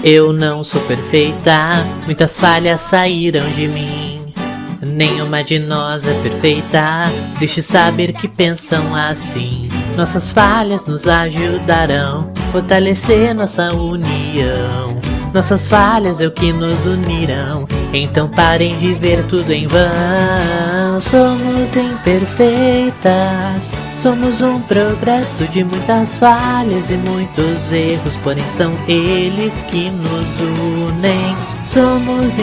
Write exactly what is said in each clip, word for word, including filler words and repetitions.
Eu não sou perfeita, muitas falhas saíram de mim. Nenhuma de nós é perfeita, deixe saber que pensam assim. Nossas falhas nos ajudarão, fortalecer nossa união. Nossas falhas é o que nos unirão, então parem de ver tudo em vão. Somos imperfeitas, somos um progresso de muitas falhas e muitos erros, porém são eles que nos unem. Somos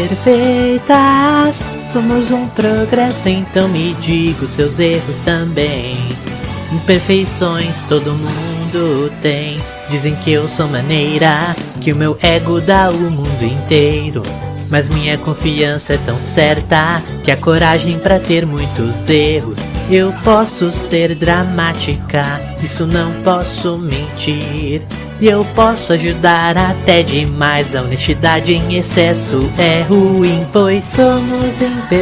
imperfeitas, somos um progresso, então me diga os seus erros também. Imperfeições todo mundo tem, dizem que eu sou maneira, que o meu ego dá o mundo inteiro. Mas minha confiança é tão certa que a coragem pra ter muitos erros. Eu posso ser dramática, isso não posso mentir. E eu posso ajudar até demais, a honestidade em excesso é ruim. Pois somos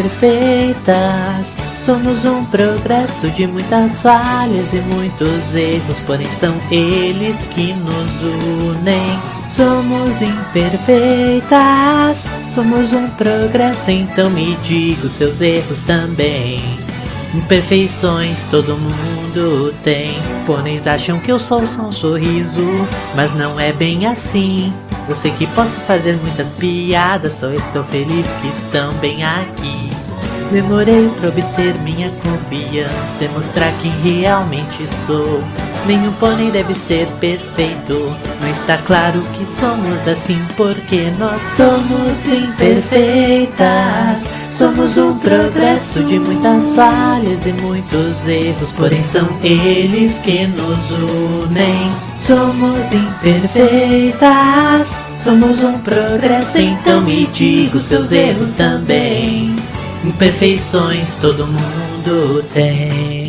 imperfeitas, somos um progresso de muitas falhas e muitos erros, porém são eles que nos unem. Somos imperfeitas, somos um progresso, então me diga os seus erros também. Imperfeições todo mundo tem, porém acham que eu sou só um sorriso, mas não é bem assim. Eu sei que posso fazer muitas piadas, só estou feliz que estão bem aqui. Demorei pra obter minha confiança e mostrar quem realmente sou. Nenhum pônei deve ser perfeito, mas está claro que somos assim porque nós somos imperfeitas. Somos um progresso de muitas falhas e muitos erros, porém são eles que nos unem. Somos imperfeitas, somos um progresso, então me diga os seus erros também. Imperfeições todo mundo tem.